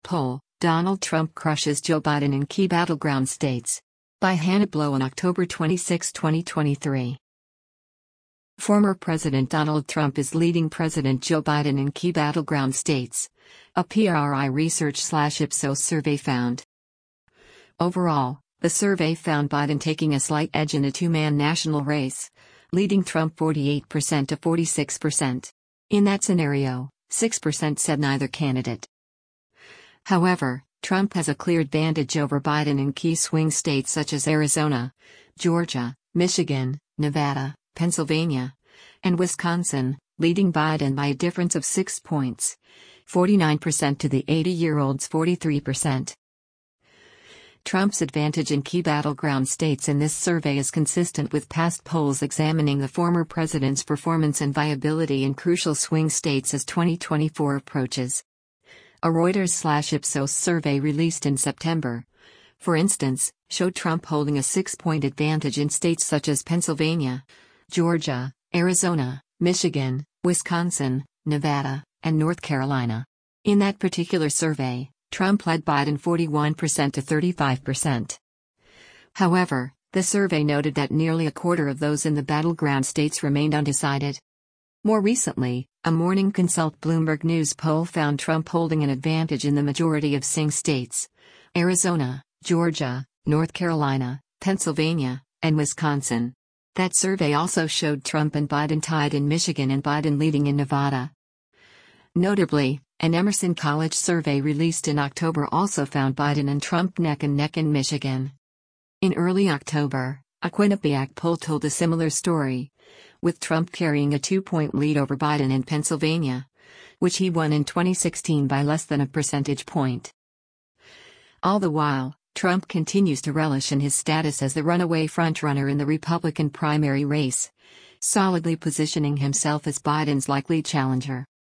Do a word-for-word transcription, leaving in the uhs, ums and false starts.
poll, Donald Trump crushes Joe Biden in key battleground states. By Hannah Blow on October twenty-sixth, twenty twenty-three. Former President Donald Trump is leading President Joe Biden in key battleground states, a P R I Research slash Ipsos survey found. Overall, the survey found Biden taking a slight edge in a two-man national race, leading Trump forty-eight percent to forty-six percent. In that scenario, six percent said neither candidate. However, Trump has a clear advantage over Biden in key swing states such as Arizona, Georgia, Michigan, Nevada, Pennsylvania, and Wisconsin, leading Biden by a difference of six points, forty-nine percent to the eighty-year-old's forty-three percent. Trump's advantage in key battleground states in this survey is consistent with past polls examining the former president's performance and viability in crucial swing states as twenty twenty-four approaches. A Reuters/Ipsos survey released in September, for instance, showed Trump holding a six-point advantage in states such as Pennsylvania, Georgia, Arizona, Michigan, Wisconsin, Nevada, and North Carolina. In that particular survey, Trump led Biden forty-one percent to thirty-five percent. However, the survey noted that nearly a quarter of those in the battleground states remained undecided. More recently, a Morning Consult Bloomberg News poll found Trump holding an advantage in the majority of swing states: Arizona, Georgia, North Carolina, Pennsylvania, and Wisconsin. That survey also showed Trump and Biden tied in Michigan and Biden leading in Nevada. Notably, an Emerson College survey released in October also found Biden and Trump neck and neck in Michigan. In early October, a Quinnipiac poll told a similar story, with Trump carrying a two-point lead over Biden in Pennsylvania, which he won in twenty sixteen by less than a percentage point. All the while, Trump continues to relish in his status as the runaway frontrunner in the Republican primary race, solidly positioning himself as Biden's likely challenger.